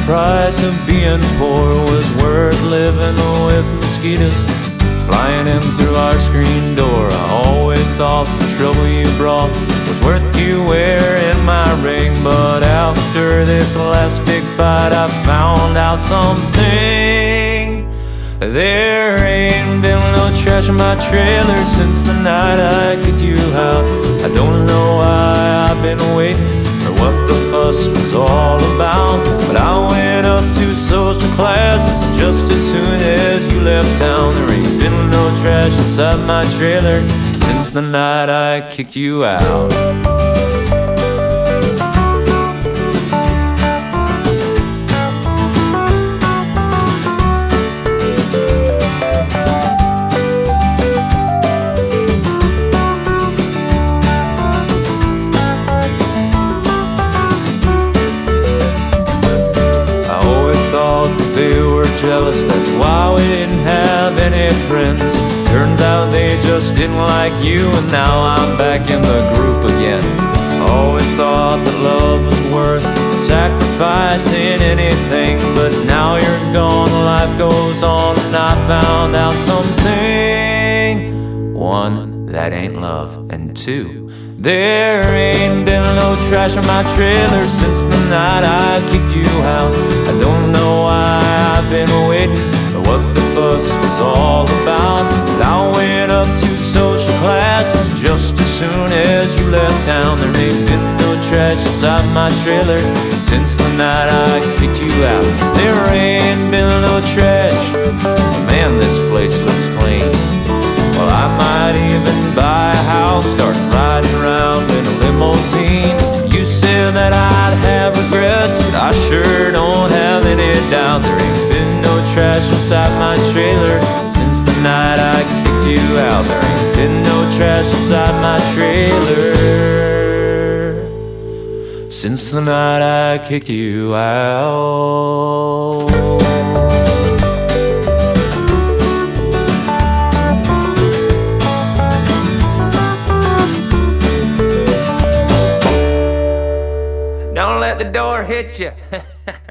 price of being poor was worth living with mosquitoes flying in through our screen door. I always thought the trouble you brought was worth you wearing my ring, but after this last big fight I found out something. There ain't been no trash in my trailer since the night I kicked you out. I don't know why I've been waiting or what the fuss was all about, but I went up to social classes just as soon as you left town. There ain't been no trash inside my trailer since the night I kicked you out. They were jealous, that's why we didn't have any friends. Turns out they just didn't like you, and now I'm back in the group again. Always thought that love was worth sacrificing anything, but now you're gone, life goes on, and I found out something. One, that ain't love, and two, there ain't been no trash in my trailer since the night I kicked you out. I don't know why I've been waiting or what the fuss was all about, but I went up to social classes just as soon as you left town. There ain't been no trash inside my trailer since the night I kicked you out. There ain't been no trash. Man, this place looks clean. Well, I might even buy a house, start riding around in a limousine. You said that I'd have regrets, but I sure don't have any doubt. There ain't been no trash inside my trailer since the night I kicked you out. There ain't been no trash inside my trailer since the night I kicked you out. Don't let the door hit you.